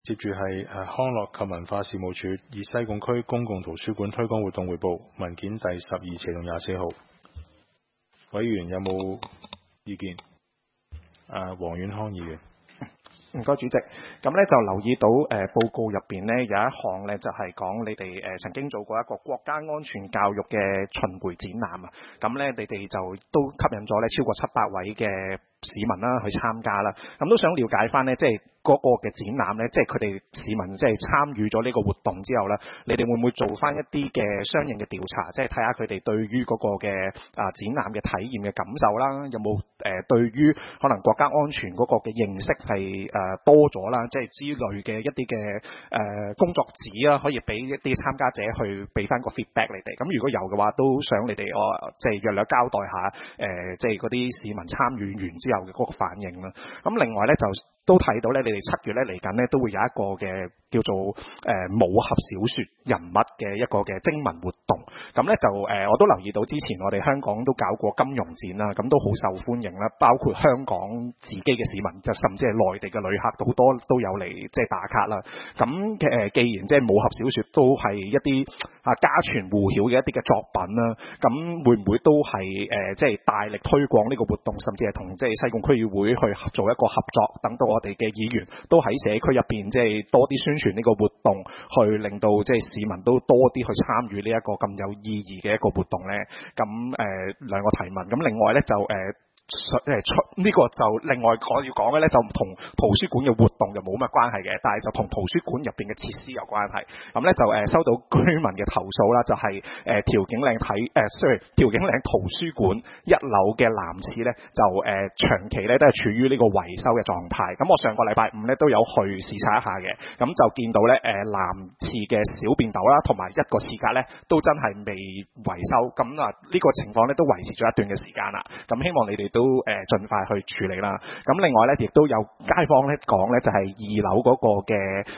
接住係康樂及文化事務署以西貢區公共圖書館推廣活動匯報文件第12期同24號。委員有冇意見？黃遠康議員。 唔該，主席。咁咧就留意到報告入邊咧有一項咧就係講你哋曾經做過一個國家安全教育嘅巡迴展覽啊。咁咧你哋就都吸引咗咧超過700位嘅市民啦去參加啦。咁都想了解翻咧，即係嗰個嘅展覽咧，即係佢哋市民即係參與咗呢個活動之後咧，你哋會唔會做翻一啲嘅相應嘅調查，即係睇下佢哋對於嗰個嘅展覽嘅體驗嘅感受啦，有冇對於可能國家安全嗰個嘅認識係多咗啦，即係之類嘅一啲嘅工作紙啦，可以俾一啲參加者去俾翻個 feedback 你哋。咁如果有嘅話，都想你哋即係略略交代下即係嗰啲市民參與完之後嘅嗰個反應啦。咁另外咧就都睇到咧，你哋7月咧嚟緊咧都會有一個嘅叫做武俠小說人物嘅一個嘅徵文活動。咁咧就我都留意到之前我哋香港都搞過金融展啦，咁都好受歡迎啦，包括香港自己嘅市民，就甚至係內地嘅旅客好多都有嚟即係打卡啦。咁既然即係武俠小說都係一啲家傳戶曉嘅一啲嘅作品啦，咁會唔會都係即係大力推廣呢個活動，甚至係同即係西貢區議會去做一個合作，等到我哋嘅議員都喺社區入邊即係多啲宣傳呢個活動，去令到即係市民都多啲去參與呢一個咁有意義嘅一個活動咧。咁兩個提問。咁另外咧就呢個就另外我要講嘅咧，就同圖書館嘅活動就冇乜關係嘅，但係就同圖書館入邊嘅設施有關係。咁咧就收到居民嘅投訴啦，就係調景嶺調景嶺圖書館1樓嘅男廁咧，就長期咧都係處於呢個維修嘅狀態。咁我上個禮拜5咧都有去視察一下嘅，咁就見到咧男廁嘅小便斗啦，同埋一個廁格咧都真係未維修。咁呢個情況咧都維持咗一段嘅時間啦。咁希望你哋都盡快去處理啦。咁另外咧，亦都有街坊咧講咧，就係2樓嗰個嘅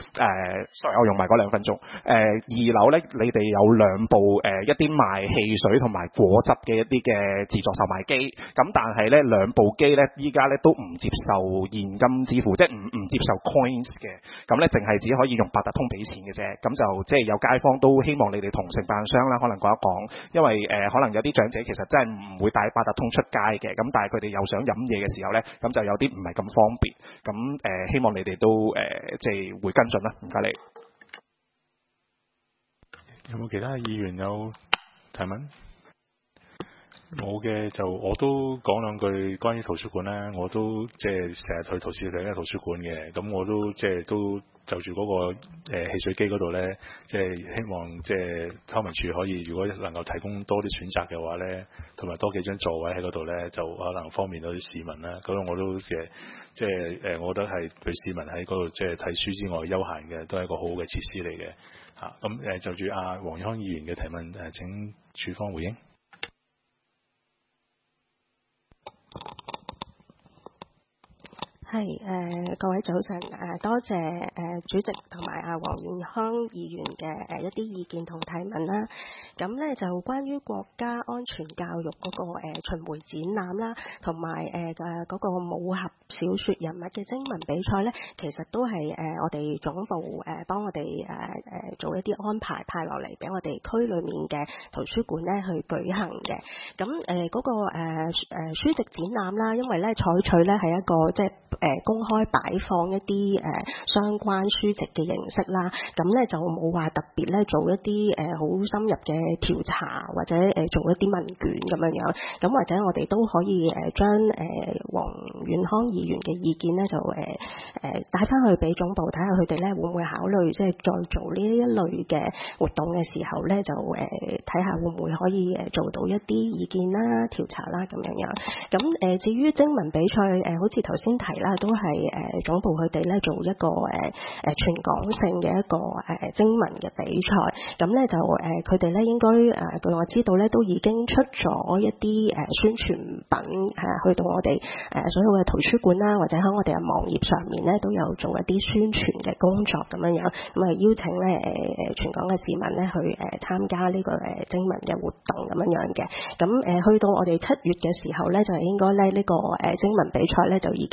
sorry，我用埋嗰2分鐘。2樓咧，你哋有2部一啲賣汽水同埋果汁嘅一啲嘅自助售賣機。咁但係咧2部機咧，依家咧都唔接受現金支付，即係唔接受 coins 嘅。咁咧淨係只可以用八達通俾錢嘅啫。咁就即係有街坊都希望你哋同承辦商啦，可能講一講，因為可能有啲長者其實真係唔會帶八達通出街嘅。咁但係佢哋又想飲嘢嘅時候咧，咁就有啲唔係咁方便。咁希望你哋都即係會跟進啦。唔該你。 有冇其他議員有提問？冇嘅就我都講兩句關於圖書館啦。我都即係成日去圖書館嘅，咁我都即係都就住嗰個汽水機嗰度咧，即係希望即係康文署可以，如果能夠提供多啲選擇嘅話咧，同埋多幾張座位喺嗰度咧，就可能方便到啲市民啦。咁我都即係我覺得係對市民喺嗰度即係睇書之外休閒嘅，都係一個好好嘅設施嚟嘅嚇。咁就住阿黃遠康議員嘅提問請署方回應。 係各位早晨，多謝主席同埋黃遠康議員嘅一啲意見同提問啦。咁咧就關於國家安全教育嗰個巡迴展覽啦，同埋嗰個武俠小說人物嘅徵文比賽咧，其實都係我哋總部幫我哋做一啲安排，派落嚟俾我哋區裏面嘅圖書館咧去舉行嘅。咁嗰個書籍展覽啦，因為咧採取咧係一個即係公開擺放一啲相關書籍嘅形式啦，咁咧就冇話特別咧做一啲好深入嘅調查或者做一啲問卷咁樣樣，咁或者我哋都可以將黃遠康議員嘅意見咧就帶翻去俾總部睇下，佢哋咧會唔會考慮即係再做呢一類嘅活動嘅時候咧，就睇下會唔會可以做到一啲意見啦、調查啦咁樣樣。咁至於徵文比賽好似頭先提啦，都係總部佢哋咧做一個全港性嘅一個徵文嘅比賽。咁咧就佢哋咧應該據我知道咧都已經出咗一啲宣傳品去到我哋所有嘅圖書館啦，或者喺我哋嘅網頁上面咧都有做一啲宣傳嘅工作咁樣樣。咁邀請咧全港嘅市民咧去參加呢個徵文嘅活動咁樣樣嘅。咁去到我哋7月嘅時候咧，就應該咧呢個徵文比賽咧就已經完成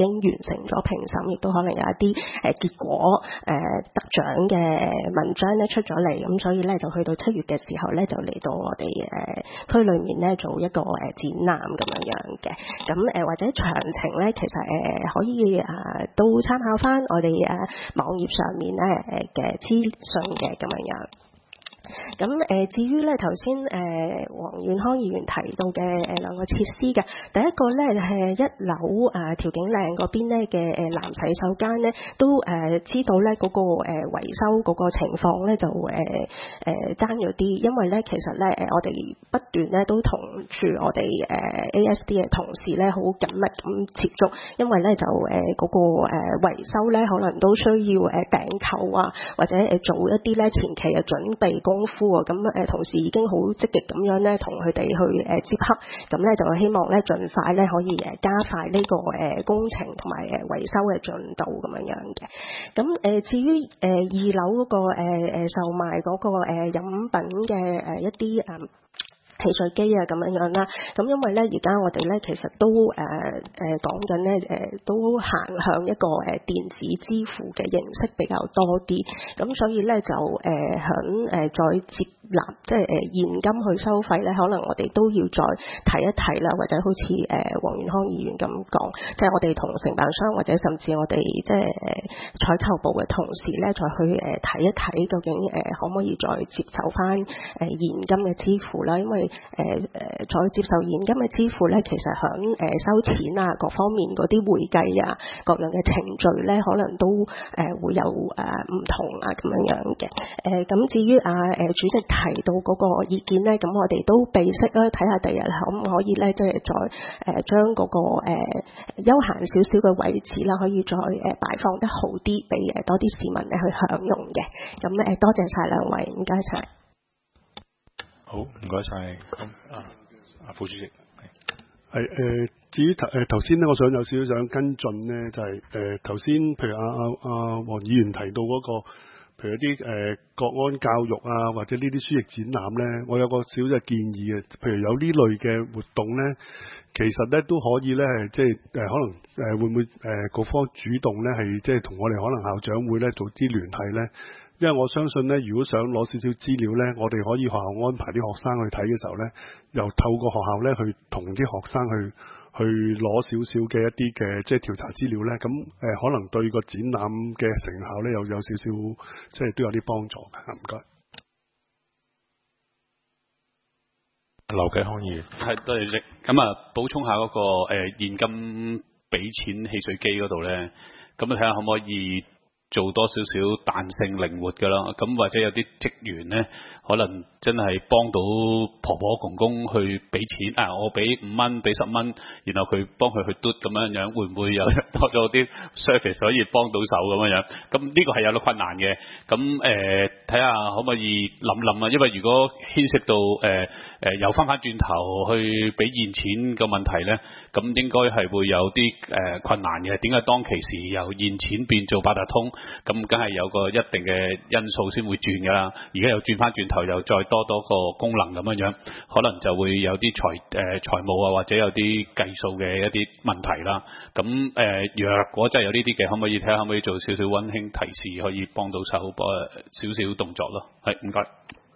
成咗評審，亦都可能有一啲結果得獎嘅文章咧出咗嚟，咁所以咧就去到7月嘅時候咧就嚟到我哋區裏面咧做一個展覽咁樣嘅。咁或者詳情咧其實可以都參考翻我哋網頁上面咧嘅資訊嘅咁樣。咁至於咧頭先黃遠康議員提到嘅兩個設施嘅，第一個咧係1樓調景嶺嗰邊咧嘅男洗手間咧，都知道咧嗰個維修嗰個情況咧就爭咗啲，因為咧其實咧我哋不斷咧都同住我哋ASD 嘅同事咧好緊密咁接觸，因為咧就嗰個維修咧可能都需要訂購啊，或者做一啲咧前期嘅準備功夫啊，咁同事已經好積極咁樣咧同佢哋去接洽，咁咧就希望咧盡快咧可以加快呢個工程同埋維修嘅進度咁樣嘅。咁至於2樓嗰個售賣嗰個飲品嘅一啲汽水機啊咁樣啦，咁因為咧而家我哋咧其實都講緊咧都行向一個電子支付嘅形式比較多啲，咁所以咧就響再接納即係現金去收費咧，可能我哋都要再睇一睇啦，或者好似黃遠康議員咁講，即係我哋同承辦商或者甚至我哋即係採購部嘅同事咧，再去睇一睇究竟可唔可以再接受翻現金嘅支付啦，因為再接受現金嘅支付咧，其實響收錢啊各方面嗰啲會計啊各樣嘅程序咧，可能都會有唔同啊咁樣嘅。咁至於主席提到嗰個意見咧，咁我哋都備悉啦，睇下第日可唔可以咧，即係再將嗰個休閒少少嘅位置啦，可以再擺放得好啲，俾多啲市民咧去享用嘅。咁多謝晒兩位，唔該晒。 好，唔該晒。咁副主席係至於頭先咧，我想有少少想跟進咧，就係頭先譬如黃議員提到嗰個，譬如一啲國安教育啊，或者呢啲書譯展覽咧，我有個少少建議嘅，譬如有呢類嘅活動咧，其實咧都可以咧，即係可能會唔會各方主動咧，係即係同我哋可能校長會咧做啲聯繫咧。因為我相信咧，如果想攞少少資料咧，我哋可以學校安排啲學生去睇嘅時候咧，又透過學校咧去同啲學生去攞少少嘅一啲嘅即係調查資料咧，咁可能對個展覽嘅成效咧有少少即係都有啲幫助嘅。唔該。 劉繼康議員， 係多謝主席。咁補充下嗰個現金俾錢汽水機嗰度咧，咁睇下可唔可以做多少少彈性靈活㗎啦，咁或者有啲職員呢，可能真係幫到婆婆公公去俾錢我俾5蚊，俾10蚊，然後佢幫佢去嘟咁樣，會唔會有多咗啲 service 可以幫到手咁樣？咁呢個係有啲困難嘅，咁睇下可唔可以諗啊？因為如果牽涉到又翻轉頭去俾現錢嘅問題呢，咁應該係會有啲困難嘅。點解當其時由現錢變做八達通？咁梗係有個一定嘅因素先會轉㗎啦，而家又轉翻轉頭又再多個功能咁樣，可能就會有啲財務啊或者有啲計數嘅一啲問題啦。咁若果真係有呢啲嘅，可唔可以睇下可唔可以做少少溫馨提示，可以幫到手少少動作咯？係，唔該。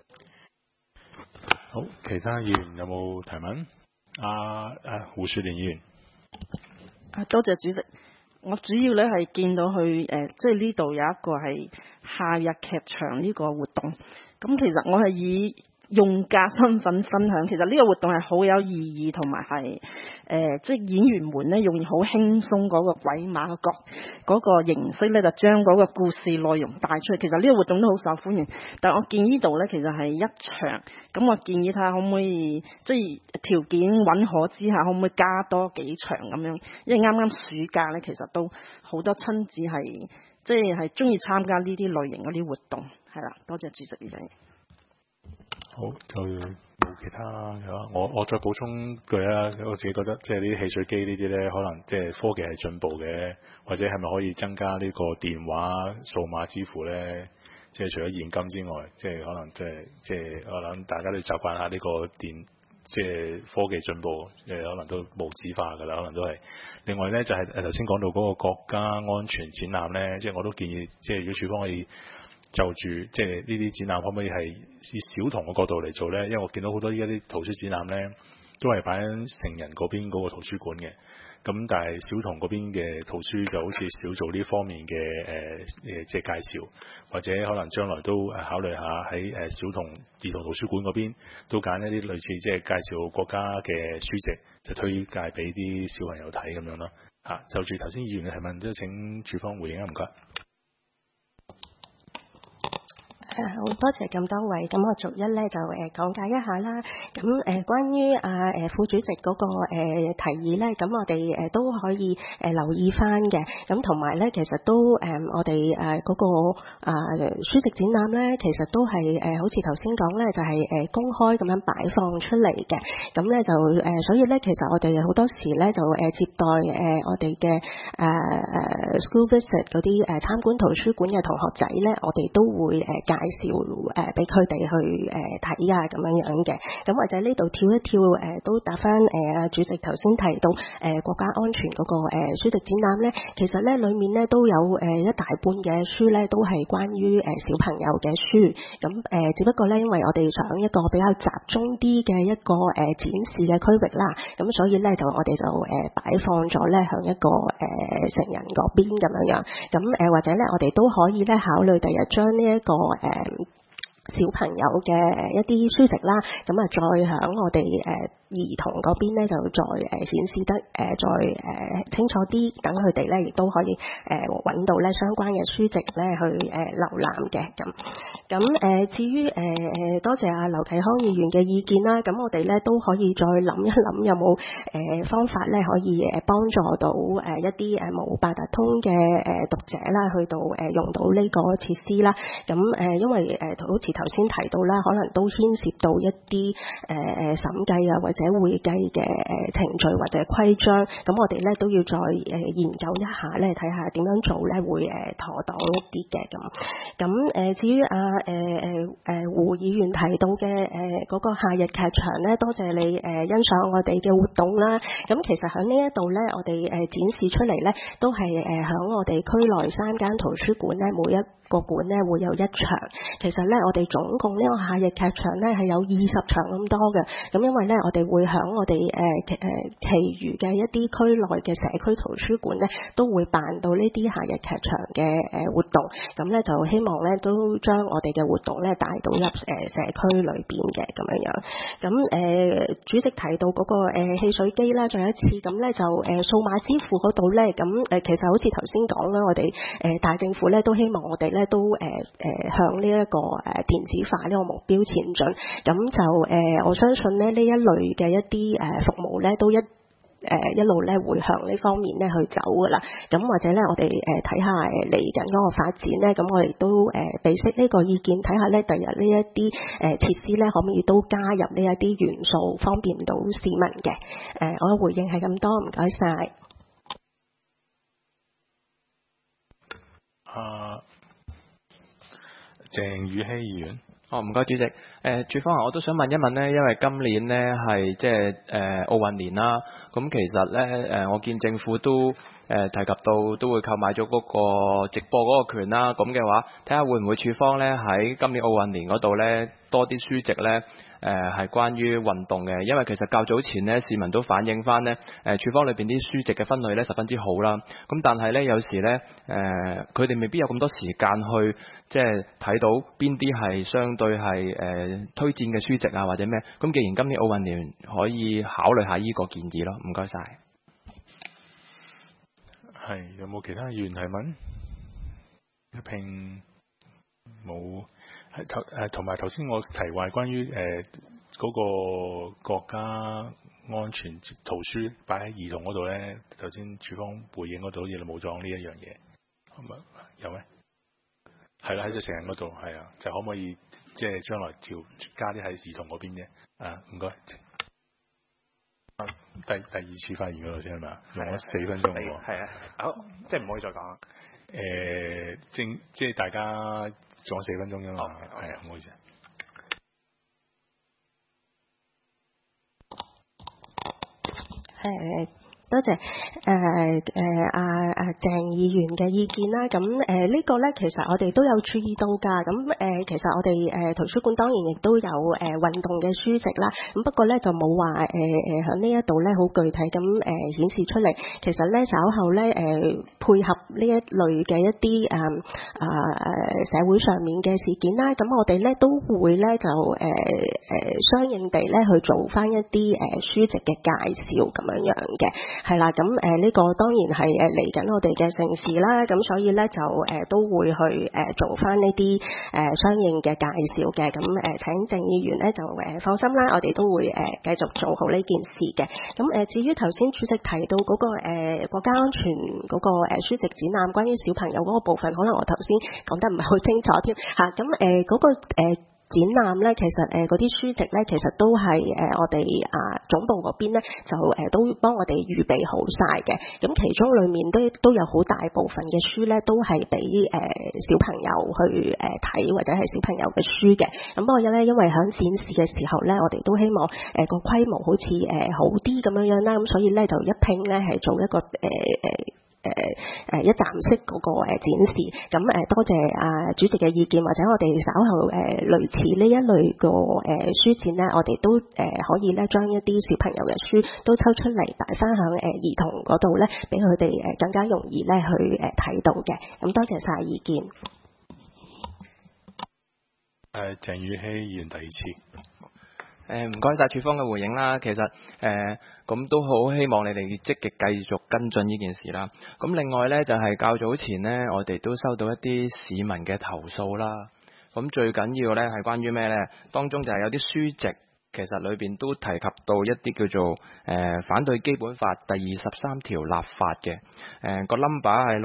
好，其他議員有冇提問？胡雪蓮議員。 多謝主席。我主要咧係見到佢即係呢度有一個係夏日劇場呢個活動，咁其實我係以用家身份分享，其實呢個活動係好有意義，同埋係即係演員們咧用好輕鬆嗰個鬼馬嘅嗰個形式咧，就將嗰個故事內容帶出去。其實呢個活動都好受歡迎，但係我見呢度咧其實係一場，咁我建議睇下可唔可以即係條件允可之下，可唔可以加多幾場咁樣？因為啱啱暑假咧，其實都好多親子係即係中意參加呢啲類型嗰啲活動，係啦。多謝主席呢樣嘢。 好，就冇其他嘅話，我再補充句啦。我自己覺得即係啲汽水機呢啲咧，可能即係科技係進步嘅，或者係咪可以增加呢個電話數碼支付咧？即係除咗現金之外，即係可能即係我諗大家都習慣下呢個即係科技進步，可能都無紙化㗎啦，可能都係。另外咧就係頭先講到嗰個國家安全展覽咧，即係我都建議，即係如果處方可以就住即係呢啲展覽，可唔可以係以小童嘅角度嚟做咧？因為我見到好多依家啲圖書展覽咧，都係擺喺成人嗰邊嗰個圖書館嘅。咁但係小童嗰邊嘅圖書就好似少做呢方面嘅即係介紹，或者可能將來都考慮下喺小童兒童圖書館嗰邊都揀一啲類似即係介紹國家嘅書籍，就推介俾啲小朋友睇咁樣咯。就住頭先議員嘅提問，都請處方回應啊，唔該。 好多謝咁多位，咁我逐一咧就講解一下啦。咁關於副主席嗰個提議咧，咁我哋都可以留意翻嘅。咁同埋咧，其實都我哋嗰個書籍展覽咧，其實都係好似頭先講咧，就係公開咁樣擺放出嚟嘅。咁咧就所以咧，其實我哋好多時咧就接待我哋嘅school visit 嗰啲參觀圖書館嘅同學仔咧，我哋都會介紹俾佢哋去睇啊咁樣嘅。咁或者呢度跳一跳都答翻主席頭先提到國家安全嗰個書籍展覽咧，其實咧裡面咧都有一大半嘅書咧都係關於小朋友嘅書。咁只不過咧，因為我哋想一個比較集中啲嘅一個展示嘅區域啦，咁所以咧就我哋就擺放咗咧向一個成人嗰邊咁樣。咁或者咧我哋都可以咧考慮第日將呢一個小朋友嘅一啲書籍啦，咁啊再響我哋兒童嗰邊咧就再顯示得再清楚啲，等佢哋咧亦都可以揾到咧相關嘅書籍咧去瀏覽嘅。咁至於多謝阿劉啟康議員嘅意見啦，咁我哋咧都可以再諗一諗有冇方法咧可以幫助到一啲冇八達通嘅讀者啦，去到用到呢個設施啦。咁因為好似頭先提到啦，可能都牽涉到一啲審計啊或者會計嘅程序或者規章，咁我哋咧都要再研究一下咧，睇下點樣做咧會妥當一啲嘅。咁至於胡議員提到嘅嗰個夏日劇場咧，多謝你欣賞我哋嘅活動啦。咁其實喺呢一度咧，我哋展示出嚟咧，都係喺我哋區內3間圖書館咧，每一個館咧會有1場。其實咧，我哋總共呢個夏日劇場咧係有20場咁多嘅。咁因為咧，我哋會響我哋其餘嘅一啲區內嘅社區圖書館咧，都會辦到呢啲夏日劇場嘅活動。咁咧就希望咧都將我哋嘅活動咧帶到入社區裏邊嘅咁樣。咁主席提到嗰個汽水機啦，再一次咁咧就數碼支付嗰度咧，咁其實好似頭先講啦，我哋大政府咧都希望我哋咧都向呢一個電子化呢個目標前進。咁就我相信咧呢一類嘅一啲服務咧都一路咧會向呢方面咧去走噶啦。咁或者咧我哋睇下嚟緊嗰個發展咧，咁我哋都備悉呢個意見，睇下咧第日呢一啲設施咧可唔可以都加入呢一啲元素，方便到市民嘅。我嘅回應係咁多，唔該晒。 鄭宇希議員。 唔該主席。處方我都想問一問呢，因為今年呢係即係奧運年啦，咁其實呢我見政府都提及到都會購買咗嗰個直播嗰個權啦，咁嘅話睇下會唔會處方呢喺今年奧運年嗰度呢多啲書籍呢係關於運動嘅，因為其實較早前呢市民都反映翻呢處方裏邊啲書籍嘅分類呢十分之好啦，咁但係呢有時呢佢哋未必有咁多時間去即係睇到邊啲係相對係推薦嘅書籍啊或者咩，咁既然今年奧運年可以考慮下呢個建議咯，唔該晒。 係，有冇其他議員提問？一併冇。同埋頭先我提話關於嗰個國家安全圖書擺喺兒童嗰度咧，頭先處方回應嗰度好似冇講呢一樣嘢，有咩？係啦，喺隻成人嗰度，係啊，就可唔可以即係將來加啲喺兒童嗰邊啫？唔該。第二次發言嗰度先係咪？用咗4分鐘喎。 係啊，好，即係唔可以再講。 即係大家仲有4分鐘啫嘛。係啊，唔好意思。 多謝鄭議員嘅意見啦。咁呢個咧，其實我哋都有注意到㗎。咁其實我哋圖書館當然亦都有運動嘅書籍啦。咁不過咧就冇話喺呢一度咧好具體咁顯示出嚟。其實咧稍後咧配合呢一類嘅一啲社會上面嘅事件啦，咁我哋咧都會咧就相應地咧去做翻一啲書籍嘅介紹咁樣嘅。係啦，咁呢個當然係嚟緊我哋嘅盛事啦，咁所以咧就都會去做翻呢啲相應嘅介紹嘅，咁請鄭議員咧就放心啦，我哋都會繼續做好呢件事嘅。咁至於頭先主席提到嗰個國家安全嗰個書籍展覽，關於小朋友嗰個部分，可能我頭先講得唔係好清楚添嚇，咁嗰個展覽咧，其實嗰啲書籍咧，其實都係我哋總部嗰邊咧，就都幫我哋預備好晒嘅。咁其中裡面都有好大部分嘅書咧，都係俾小朋友去睇或者係小朋友嘅書嘅。咁不過咧，因為喺展示嘅時候咧，我哋都希望個規模好似好啲咁樣啦，咁所以咧就一拼咧係做一個一站式嗰個展示，咁多謝主席嘅意見，或者我哋稍後類似呢一類個書展咧，我哋都可以咧將一啲小朋友嘅書都抽出嚟擺翻響兒童嗰度咧，俾佢哋更加容易咧去睇到嘅。咁多謝晒意見。 鄭宇希議員第二次。 唔該晒處方嘅回應啦，其實咁都好希望你哋積極繼續跟進呢件事啦。咁另外呢，就係較早前呢，我哋都收到一啲市民嘅投訴啦。咁最緊要呢，係關於咩呢？當中就係有啲書籍其實裏邊都提及到一啲叫做反對基本法第23條立法嘅，個 number 係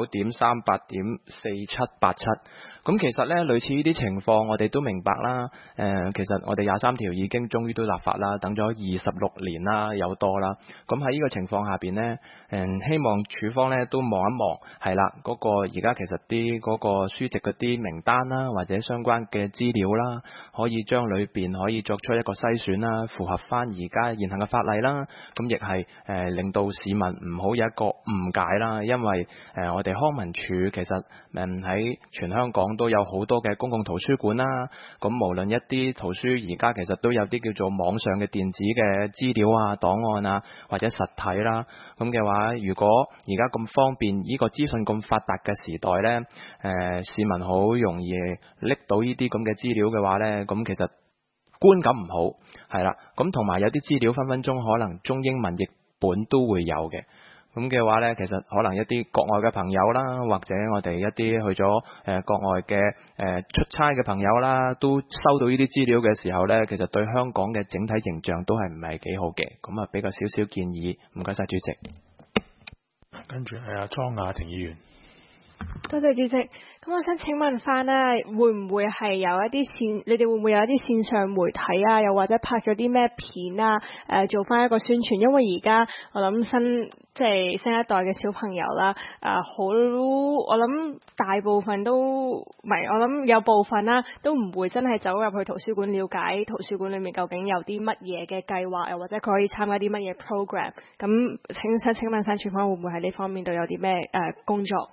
629.38.4787。咁其實咧，類似呢啲情況，我哋都明白啦。其實我哋23條已經終於都立法啦，等咗26年啦，有多啦。咁喺呢個情況下邊呢，希望處方咧都望一望，係啦，嗰個而家其實啲嗰個書籍嗰啲名單啦，或者相關嘅資料啦，可以將裏邊可以作出一個篩選啦，符合翻而家現行嘅法例啦。咁亦係令到市民唔好有一個誤解啦，因為我哋康文署其實喺全香港都有好多嘅公共圖書館啦，咁無論一啲圖書而家其實都有啲叫做網上嘅電子嘅資料啊、檔案啊，或者實體啦，咁嘅話，如果而家咁方便，呢個資訊咁發達嘅時代呢，市民好容易拎到呢啲咁嘅資料嘅話呢，咁其實觀感唔好，係啦，咁同埋有啲資料分分鐘可能中英文譯本都會有嘅。咁嘅話呢，其實可能一啲國外嘅朋友啦，或者我哋一啲去咗國外嘅出差嘅朋友啦，都收到呢啲資料嘅時候呢，其實對香港嘅整體形象都係唔係幾好嘅。咁啊，俾個少少建議，唔該晒主席。 跟住係阿莊雅婷議員。 多謝主席。咁我想請問翻呢，會唔會係有一啲你哋會唔會有一啲線上媒體啊，又或者拍咗啲咩片啊，做翻一個宣傳？因為而家我諗新一代嘅小朋友啦，我諗大部分都唔係，我諗有部分啦，都唔會真係走入去圖書館了解圖書館裏面究竟有啲乜嘢嘅計劃，又或者佢可以參加啲乜嘢 program。咁想請問翻處方會唔會喺呢方面都有啲咩工作？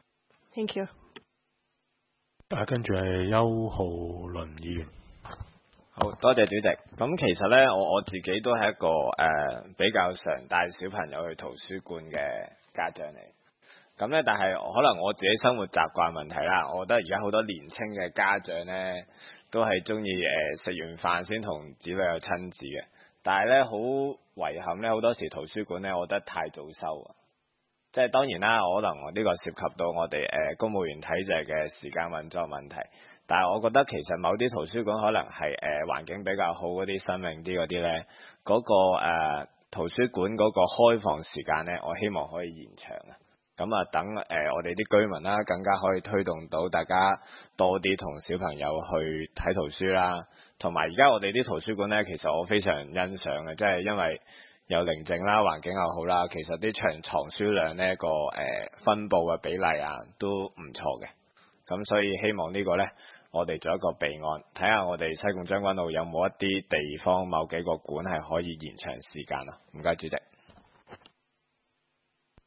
Thank you。 跟住係邱浩麟議員。 好多謝主席。咁其實呢，我自己都係一個比較常帶小朋友去圖書館嘅家長嚟。咁呢，但係可能我自己生活習慣問題啦，我覺得而家好多年青嘅家長呢，都係中意食完飯先同子女有親子嘅。但係呢，好遺憾呢，好多時圖書館呢，我覺得太早收啊。即係當然啦，可能呢個涉及到我哋公務員體制嘅時間運作問題，但係我覺得其實某啲圖書館可能係環境比較好嗰啲、新穎啲嗰啲呢，嗰個圖書館嗰個開放時間呢，我希望可以延長啊。咁啊，等我哋啲居民啦，更加可以推動到大家多啲同小朋友去睇圖書啦。同埋而家我哋啲圖書館呢，其實我非常欣賞嘅，即係因為又寧靜啦，環境又好啦，其實啲長藏書量呢個分佈嘅比例啊都唔錯嘅，咁所以希望呢個呢，我哋做一個備案，睇下我哋西貢將軍澳有冇一啲地方某幾個館係可以延長時間啊。唔該主席。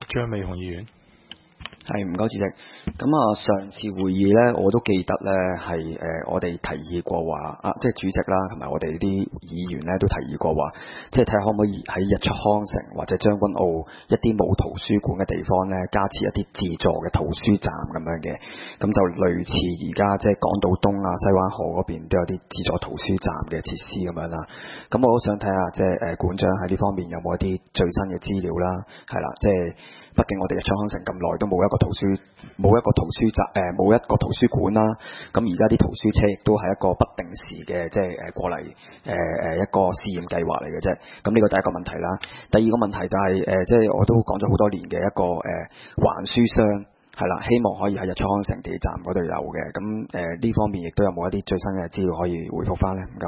張美雄議員。 係唔該主席，咁啊上次會議呢，我都記得呢係我哋提議過話即係主席啦，同埋我哋啲議員呢都提議過話，即係睇下可唔可以喺日出康城或者將軍澳一啲冇圖書館嘅地方呢，加設一啲自助嘅圖書站咁樣嘅，咁就類似而家即係港島東啊、西灣河嗰邊都有啲自助圖書站嘅設施咁樣啦。咁我都想睇下即係館長喺呢方面有冇一啲最新嘅資料啦，係啦，即係畢竟我哋日出康城咁耐都冇一個圖書站冇一個圖書館啦。咁而家啲圖書車亦都係一個不定時嘅即係過嚟一個試驗計劃嚟嘅啫。咁呢個第一個問題啦。第二個問題就係即係我都講咗好多年嘅一個還書箱係啦，希望可以喺日出康城地鐵站嗰度有嘅。咁呢方面亦都有冇一啲最新嘅資料可以回覆翻呢？唔該。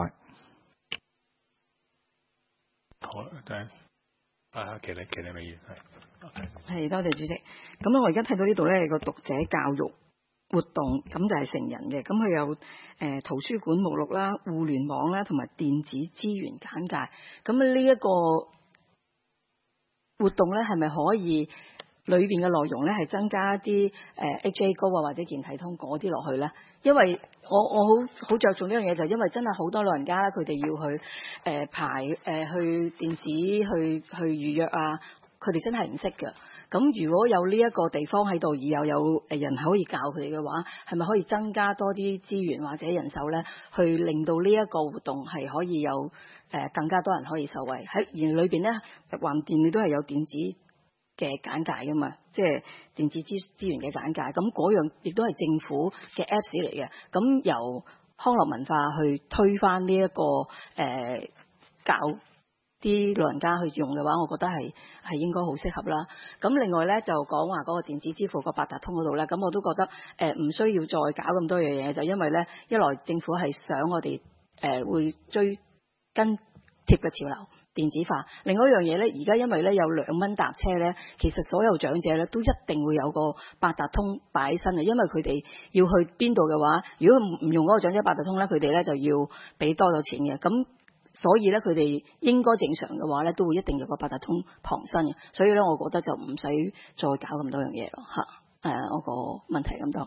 好，奇利美議員係多謝主席。咁我而家睇到呢度呢個讀者教育活動，咁就係成人嘅。咁佢有圖書館目錄啦、互聯網啦，同埋電子資源簡介。咁呢一個活動呢，係咪可以裏邊嘅內容呢係增加一啲HA 高啊或者健體通嗰啲落去呢？因為我好着重呢樣嘢，就因為真係好多老人家咧，佢哋要去排去電子去預約啊，佢哋真係唔識㗎。咁如果有呢一個地方喺度，而又有人可以教佢哋嘅話，係咪可以增加多啲資源或者人手呢？去令到呢一個活動係可以有更加多人可以受惠？喺而裏邊呢，橫掂你都係有電子嘅簡介㗎嘛，即係電子資源嘅簡介。咁嗰樣亦都係政府嘅 Apps 嚟嘅。咁由康樂文化去推返呢一個教啲老人家去用嘅話，我覺得係應該好適合啦。咁另外咧就講話嗰個電子支付個八達通嗰度咧，咁我都覺得唔需要再搞咁多樣嘢，就因為咧一來政府係想我哋會追跟貼嘅潮流電子化，另外一樣嘢咧，而家因為咧有2蚊搭車咧，其實所有長者咧都一定會有個八達通擺喺身嘅，因為佢哋要去邊度嘅話，如果唔用嗰個長者八達通咧，佢哋咧就要俾多咗錢嘅。咁所以咧，佢哋應該正常嘅話咧，都會一定有個八達通傍身嘅。所以咧，我覺得就唔使再搞咁多樣嘢咯嚇。我個問題咁多。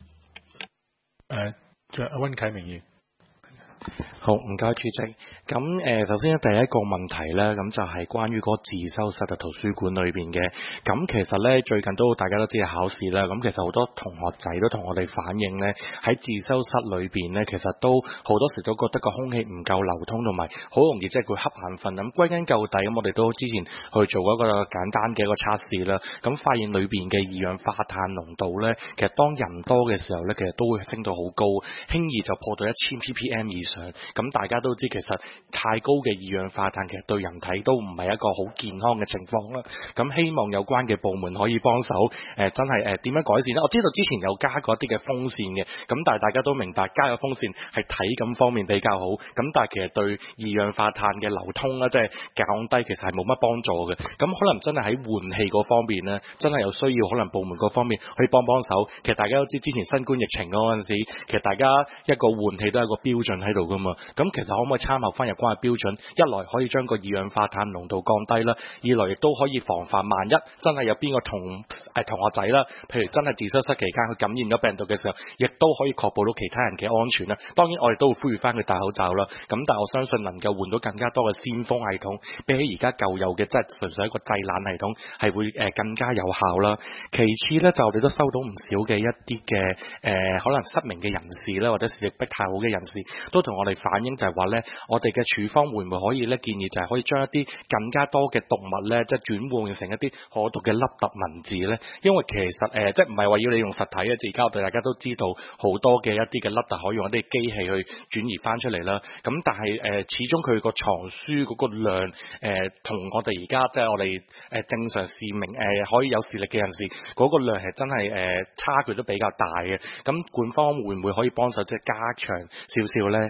仲有阿温啟明議員。 好，唔該主席。咁首先第一個問題呢，咁就係關於嗰個自修室嘅圖書館裏邊嘅。咁其實呢，最近大家都知係考試啦。咁其實好多同學仔都同我哋反映呢，喺自修室裏邊呢，其實都好多時都覺得個空氣唔夠流通，同埋好容易即係佢瞌眼瞓。咁歸根究底，咁我哋都之前去做一個簡單嘅一個測試啦。咁發現裏邊嘅二氧化碳濃度呢，其實當人多嘅時候呢，其實都會升到好高，輕易就破到1000 ppm 以上。咁大家都知其實太高嘅二氧化碳其實對人體都唔係一個好健康嘅情況啦。咁希望有關嘅部門可以幫手真係點樣改善呢？我知道之前有加過一啲嘅風扇嘅，咁但係大家都明白加個風扇係體感方面比較好，咁但係其實對二氧化碳嘅流通啦，即係降低其實係冇乜幫助嘅。咁可能真係喺換氣嗰方面呢，真係有需要可能部門嗰方面可以幫手。其實大家都知之前新冠疫情嗰陣時，其實大家一個換氣都係一個標準喺度噶嘛。咁其實可唔可以參考翻有關嘅標準？一來可以將個二氧化碳濃度降低啦，二來亦都可以防範萬一真係有邊個同學仔啦，譬如真係自修室期間佢感染咗病毒嘅時候，亦都可以確保到其他人嘅安全啦。當然我哋都會呼籲翻佢戴口罩啦。咁但係我相信能夠換到更加多嘅先鋒系統，比起而家舊有嘅即係純粹一個製冷系統，係會更加有效啦。其次呢，就我哋都收到唔少嘅一啲嘅可能失明嘅人士啦，或者視力不太好嘅人士，都同我哋反映就係話呢，我哋嘅處方會唔會可以呢建議就係可以將一啲更加多嘅讀物呢，即係轉換成一啲可讀嘅凹凸文字呢？因為其實即係唔係話要你用實體嘅，而家我哋大家都知道好多嘅一啲嘅凹凸可以用一啲機器去轉移翻出嚟啦。咁但係始終佢個藏書嗰個量同我哋而家即係我哋正常市民可以有視力嘅人士嗰個量係真係差距都比較大嘅。咁官方會唔會可以幫手即係加強少少呢？咁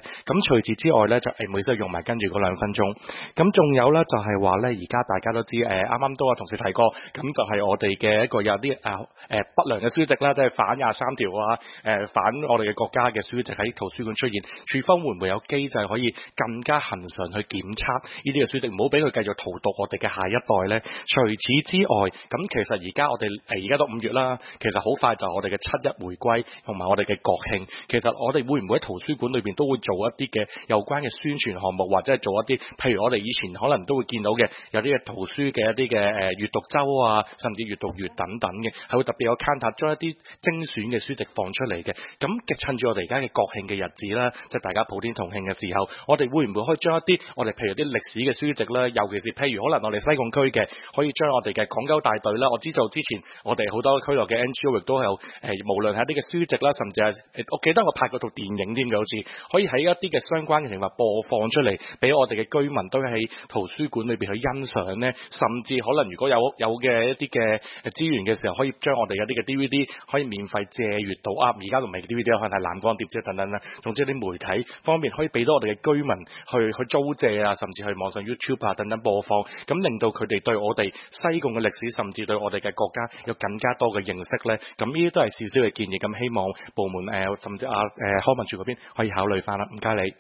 除此之外咧，就每次用埋跟住嗰2分鐘。咁仲有咧就係話咧，而家大家都知啱啱都有同事提過，咁就係我哋嘅一個有啲不良嘅書籍啦，即係反23條啊，反我哋嘅國家嘅書籍喺圖書館出現，處方會唔會有機制可以更加恆常去檢測呢啲嘅書籍，唔好俾佢繼續荼毒我哋嘅下一代呢？除此之外，咁其實而家我哋而家都5月啦，其實好快就我哋嘅7一回歸同埋我哋嘅國慶，其實我哋會唔會喺圖書館裏邊都會做一啲嘅有關嘅宣傳項目，或者係做一啲，譬如我哋以前可能都會見到嘅有啲嘅圖書嘅一啲嘅閱讀周啊，甚至閱讀月等等嘅，係會特別有 counter 將一啲精選嘅書籍放出嚟嘅。咁趁住我哋而家嘅國慶嘅日子啦，即係大家普天同慶嘅時候，我哋會唔會可以將一啲我哋譬如啲歷史嘅書籍啦，尤其是譬如可能我哋西貢區嘅，可以將我哋嘅港九大隊啦，我知道之前我哋好多區內嘅 NGO 亦都有無論係一啲嘅書籍啦，甚至係我記得我拍過套電影添嘅，好似可以喺一啲嘅相關嘅情況播放出嚟，俾我哋嘅居民都喺圖書館裏邊去欣賞呢，甚至可能如果有嘅一啲嘅資源嘅時候，可以將我哋有啲嘅 DVD 可以免費借閱到啊！而家都唔係 DVD， 可能係藍光碟啫等等啦。總之啲媒體方面可以俾到我哋嘅居民去租借啊，甚至去網上 YouTube 啊等等播放，咁令到佢哋對我哋西貢嘅歷史，甚至對我哋嘅國家有更加多嘅認識呢。咁呢啲都係少少嘅建議，咁希望部門甚至康文署嗰邊可以考慮翻啦。唔該你。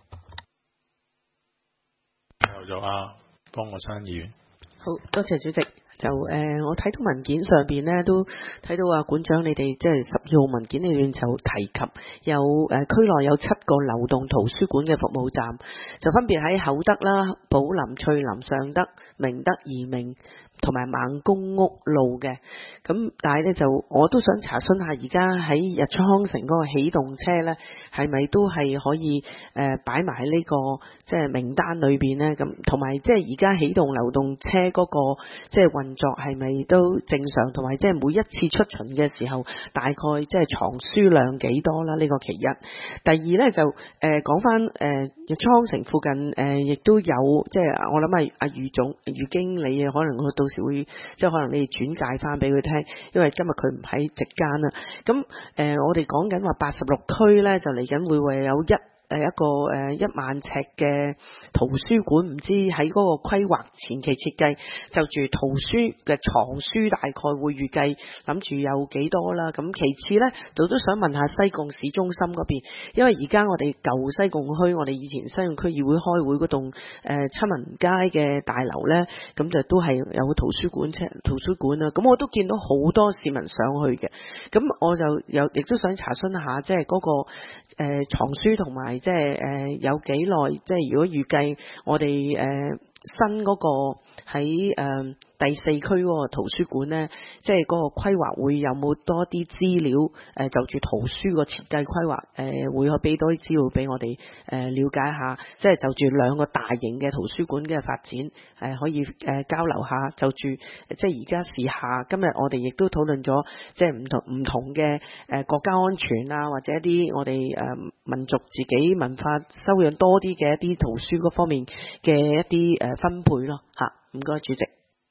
有方國珊議員。 好多謝主席。就我睇到文件上邊咧，都睇到館長你哋即係12號文件裏面就提及有區內有7個流動圖書館嘅服務站，就分別喺厚德啦、寶林、翠林、尚德、明德、怡明同埋孟公屋路嘅。咁但係咧就我都想查詢下，而家喺日出康城嗰個起動車咧，係咪都係可以擺埋喺呢個即係名單裏邊咧？咁同埋即係而家起動流動車嗰個即係運作係咪都正常？同埋即係每一次出巡嘅時候，大概即係藏書量幾多啦？呢個其一。第二咧就講翻日出康城附近亦都有即係我諗係阿余經理可能到時會即係可能你哋轉介翻俾佢聽，因為今日佢唔喺席間啦。咁我哋講緊話86區咧就嚟緊會有一個1萬尺嘅圖書館，唔知喺嗰個規劃前期設計就住圖書嘅藏書大概會預計諗住有幾多啦。咁其次呢，都想問下西貢市中心嗰邊，因為而家我哋舊西貢區，我哋以前西貢區議會開會嗰棟親民街嘅大樓呢，咁就都係有個圖書館啦。咁我都見到好多市民上去嘅，咁我就亦都想查詢下，即係嗰個藏書同埋。即係有幾耐？即係如果預計我哋新嗰個喺第4區嗰個圖書館呢，即係嗰個規劃會有冇多啲資料？就住圖書個設計規劃，會俾多啲資料俾我哋了解下。即係就住2個大型嘅圖書館嘅發展，可以交流下。就住即係而家時下，今日我哋亦都討論咗，即係唔同嘅國家安全啊，或者一啲我哋民族自己文化修養多啲嘅一啲圖書嗰方面嘅一啲分配咯嚇。唔該，主席。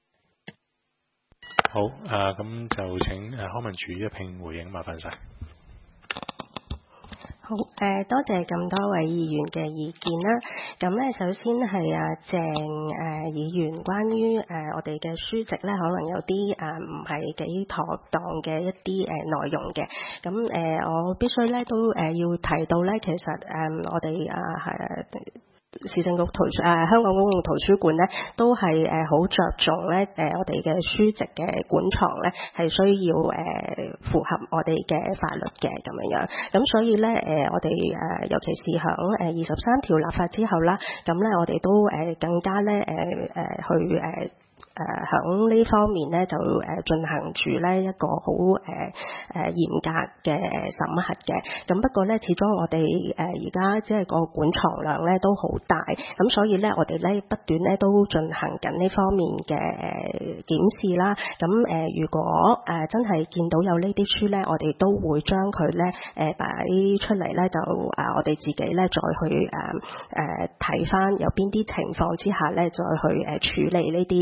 好，咁就請康文署一併回應，麻煩晒。 好，多謝咁多位議員嘅意見啦。咁咧，首先係鄭議員關於我哋嘅書籍咧，可能有啲唔係幾妥當嘅一啲內容嘅。咁我必須咧都要提到咧，其實我哋市政局香港公共圖書館咧，都係好着重咧我哋嘅書籍嘅館藏咧係需要符合我哋嘅法律嘅咁樣。咁所以咧我哋尤其是響23條立法之後啦，咁咧我哋都更加咧去響呢方面咧就進行住咧一個好嚴格嘅審核嘅。咁不過咧，始終我哋而家即係個館藏量咧都好大，咁所以咧我哋咧不斷咧都進行緊呢方面嘅檢視啦。咁如果真係見到有呢啲書咧，我哋都會將佢咧擺出嚟咧，就我哋自己咧再去睇翻有邊啲情況之下咧，再去處理呢啲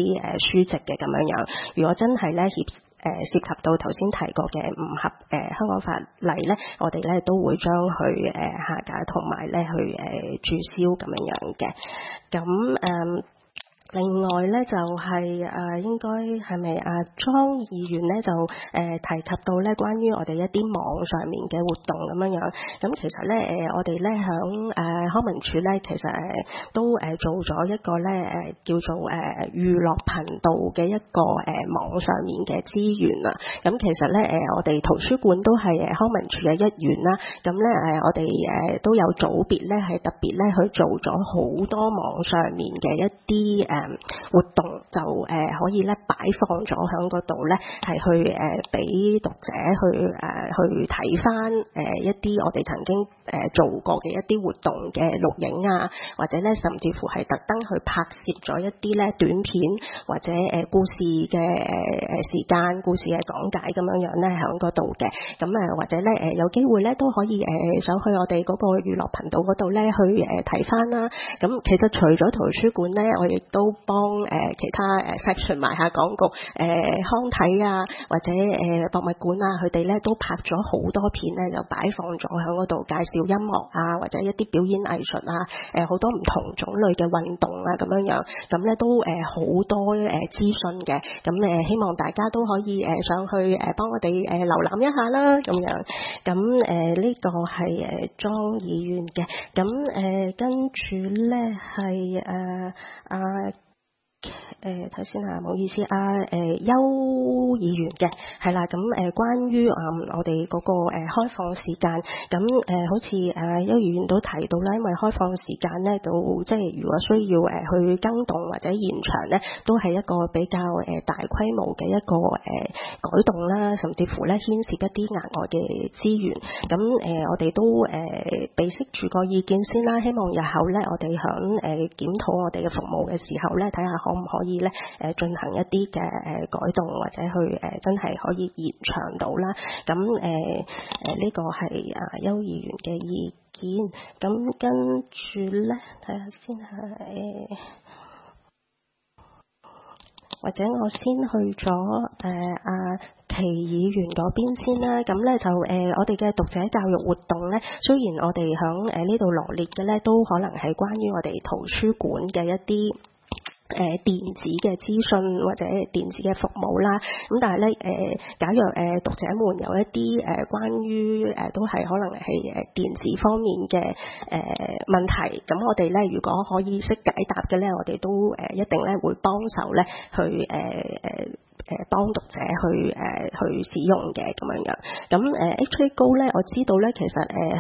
書籍嘅咁樣。如果真係咧涉及到頭先提過嘅唔合香港法例咧，我哋咧都會將佢下架同埋咧去註銷咁樣嘅。咁另外咧就係應該係咪莊議員咧就提及到咧關於我哋一啲網上面嘅活動咁樣。咁其實咧我哋咧響康文署咧其實都做咗一個咧叫做娛樂頻道嘅一個網上面嘅資源啦。咁其實咧我哋圖書館都係康文署嘅一員啦。咁咧我哋都有組別咧係特別咧去做咗好多網上面嘅一啲活動，就可以咧擺放咗喺嗰度咧，係去俾讀者去睇翻一啲我哋曾經做過嘅一啲活動嘅錄影啊，或者咧甚至乎係特登去拍攝咗一啲咧短片或者故事嘅時間、故事嘅講解咁樣咧喺嗰度嘅。咁或者咧有機會咧都可以上去我哋嗰個娛樂頻道嗰度咧去睇翻啦。咁其實除咗圖書館咧，我亦都幫其他section 埋下廣告，康體啊或者博物館啊，佢哋咧都拍咗好多片咧，就擺放咗喺嗰度介紹音樂啊，或者一啲表演藝術啊，好多唔同種類嘅運動啊咁樣。咁咧都好多資訊嘅。咁希望大家都可以上去幫我哋瀏覽一下啦咁樣。咁呢個係莊議員嘅。咁跟住咧係睇先啊，唔好意思邱議員嘅係啦。咁關於我哋嗰個開放時間，咁好似邱議員都提到啦，因為開放時間咧到即係如果需要去更動或者延長咧，都係一個比較大規模嘅一個改動啦，甚至乎咧牽涉一啲額外嘅資源。咁我哋都備悉住個意見先啦，希望日後咧我哋響檢討我哋嘅服務嘅時候咧，睇下可唔可以咧進行一啲嘅改動，或者去真係可以延長到啦。咁呢個係邱議員嘅意見。咁跟住咧睇下先係或者我先去咗祁議員嗰邊先啦。咁咧就我哋嘅讀者教育活動咧，雖然我哋響呢度羅列嘅咧，都可能係關於我哋圖書館嘅一啲電子嘅資訊或者電子嘅服務啦。咁但係咧假若讀者們有一啲關於都係可能係電子方面嘅問題，咁我哋咧如果可以識解答嘅咧，我哋都一定咧會幫手咧去幫讀者去使用嘅咁樣。咁HA Go 咧，我知道咧，其實響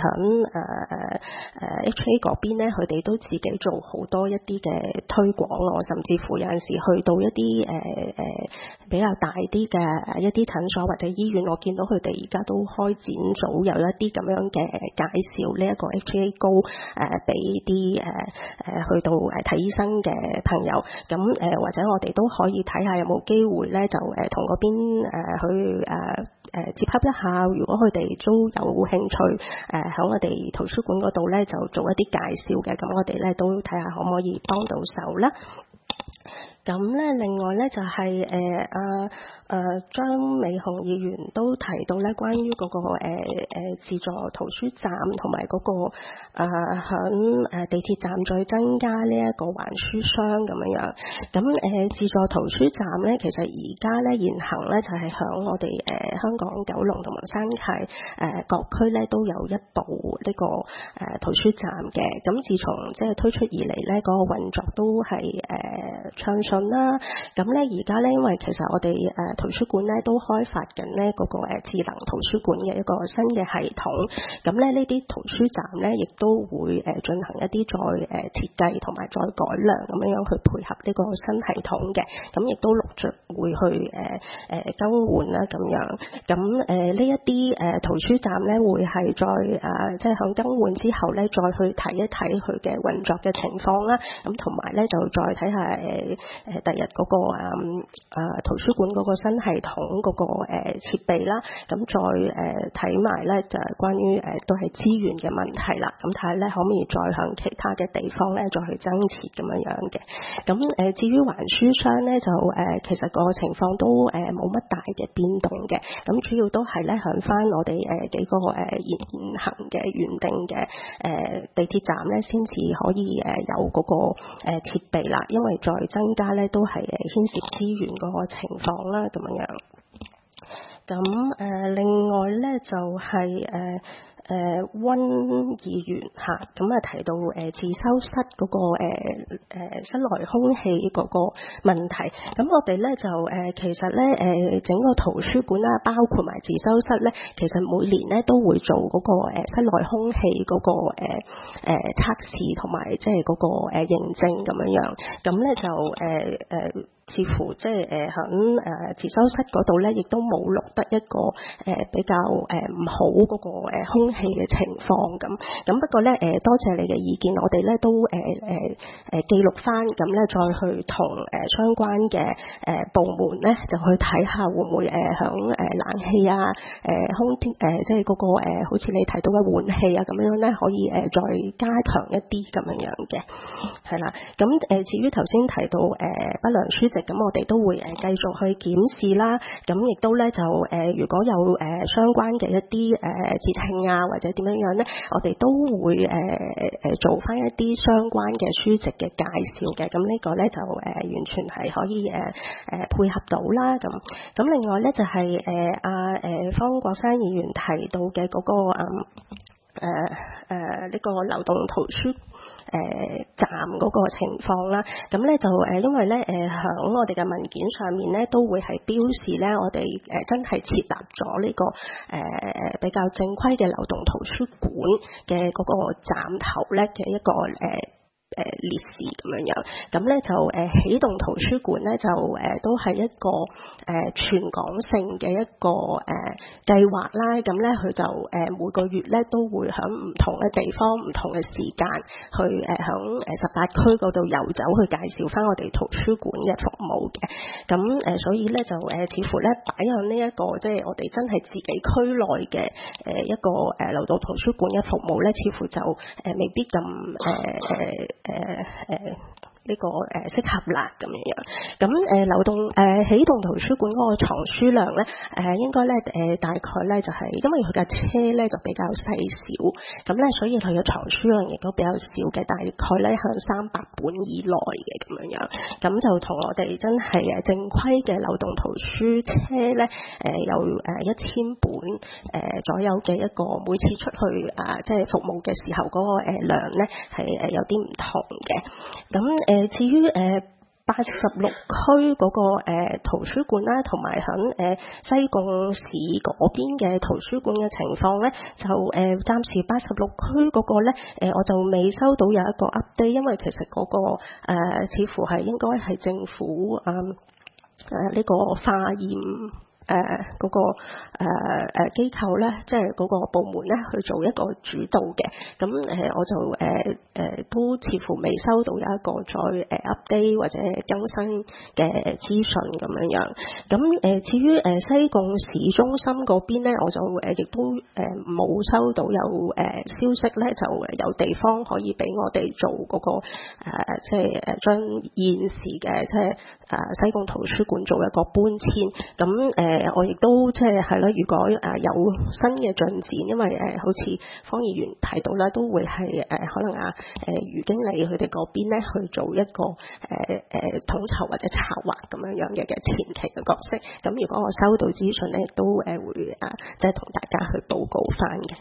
HA 嗰邊咧，佢哋都自己做好多一啲嘅推廣咯，甚至乎有陣時去到一啲比較大啲嘅一啲診所或者醫院，我見到佢哋而家都開展咗有一啲咁樣嘅介紹呢一個 HA Go 俾啲去到睇醫生嘅朋友。咁或者我哋都可以睇下有冇機會咧，就同嗰邊去接洽一下，如果佢哋都有興趣喺我哋圖書館嗰度咧，就做一啲介紹嘅，咁我哋咧都睇下可唔可以幫到手啦。咁咧，另外咧就係張美雄議員都提到咧，關於嗰個自助圖書站同埋嗰個響地鐵站再增加呢一個還書箱咁樣。咁自助圖書站咧，其實而家咧現行咧就係響我哋香港九龍同埋山契各區咧都有一部呢個圖書站嘅。咁自從即係推出以嚟咧，嗰個運作都係暢順啦。咁咧而家咧，因為其實我哋圖書館咧都開發緊咧嗰個智能圖書館嘅一個新嘅系統。咁咧呢啲圖書站咧，亦都會進行一啲再設計同埋再改良咁樣去配合呢個新系統嘅。咁亦都陸續會去更換啦咁樣。咁呢一啲圖書站咧，會係再即係響更換之後咧，再去睇一睇佢嘅運作嘅情況啦。咁同埋咧就再睇下第日嗰個圖書館嗰個新系統嗰個設備啦，咁再睇埋咧就係關於都係資源嘅問題啦，咁睇下咧可唔可以再向其他嘅地方咧再去增設咁樣嘅。咁至於還書商咧就其實個情況都冇乜大嘅變動嘅，咁主要都係咧向翻我哋幾個現行嘅原定嘅地鐵站咧先至可以有嗰個設備啦，因為再增加咧都係牽涉資源嗰個情況啦咁樣。咁另外咧就係溫議員嚇，咁提到自修室嗰個室內空氣嗰個問題，咁我哋咧就其實咧整個圖書館啦，包括埋自修室咧，其實每年咧都會做嗰個室內空氣嗰個測試同埋即係嗰個認證咁樣，咁咧就似乎即係喺自修室嗰度咧，亦都冇錄得一個比較唔好嗰個空氣嘅情況咁。不過咧多謝你嘅意見，我哋咧都記錄翻，咁咧再去同相關嘅部門咧就去睇下會唔會響冷氣啊空天即係嗰個好似你提到嘅換氣啊咁樣咧，可以再加強一啲咁樣嘅，係啦。咁至於頭先提到不良書籍，咁我哋都會繼續去檢視啦。咁亦都咧就如果有相關嘅一啲節慶啊或者點樣咧，我哋都會做翻一啲相關嘅書籍嘅介紹嘅。咁呢個咧就完全係可以配合到啦。咁另外咧就係方國珊議員提到嘅嗰個呢個流動圖書站嗰個情況啦，咁咧就因為咧響我哋嘅文件上面咧都會係標示咧我哋真係設立咗呢個比較正規嘅流動圖書館嘅嗰個站頭咧嘅一個烈士咁樣，咁咧就起動圖書館咧就都係一個全港性嘅一個計劃啦。咁咧佢就每個月咧都會喺唔同嘅地方、唔同嘅時間去喺18區嗰度遊走，去介紹翻我哋圖書館嘅服務嘅。咁所以咧就似乎咧擺喺呢一個即係我哋真係自己區內嘅一個流動圖書館嘅服務咧，似乎就未必咁呢個適合啦咁樣。咁流動起動圖書館嗰個藏書量咧應該咧大概咧就係因為佢架車咧就比較細小，咁咧所以佢嘅藏書量亦都比較少嘅，大概咧向300本以內嘅咁樣。咁就同我哋真係正規嘅流動圖書車咧有1000本左右嘅一個每次出去即係服務嘅時候嗰個量咧係有啲唔同嘅。咁至於86區嗰個圖書館啦，同埋喺西貢市嗰邊嘅圖書館嘅情況咧，就暫時86區嗰個咧我就未收到有一個 update， 因為其實嗰個似乎係應該係政府呢個化驗嗰個機構咧，即係嗰個部門咧去做一個主導嘅。咁我就都似乎未收到有一個再update 或者更新嘅資訊咁樣。咁至於西貢市中心嗰邊咧，我就亦都冇收到有消息咧，就有地方可以俾我哋做嗰個即係將現時嘅即係西貢圖書館做一個搬遷。咁我亦都即係啦，如果有新嘅進展，因為好似方議員提到啦，都會係可能余經理佢哋嗰邊咧去做一個統籌或者策劃咁樣嘅前期嘅角色。咁如果我收到資訊咧，亦都會即係同大家去報告翻嘅。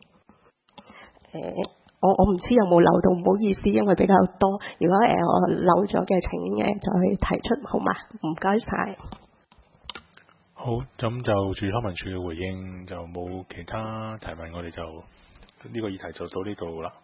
我唔知有冇漏到，唔好意思，因為比較多。如果我漏咗嘅，請再提出好嗎？唔該晒。 好，咁就住康文署嘅回應就冇其他提問，我哋就呢個議題就到呢度啦。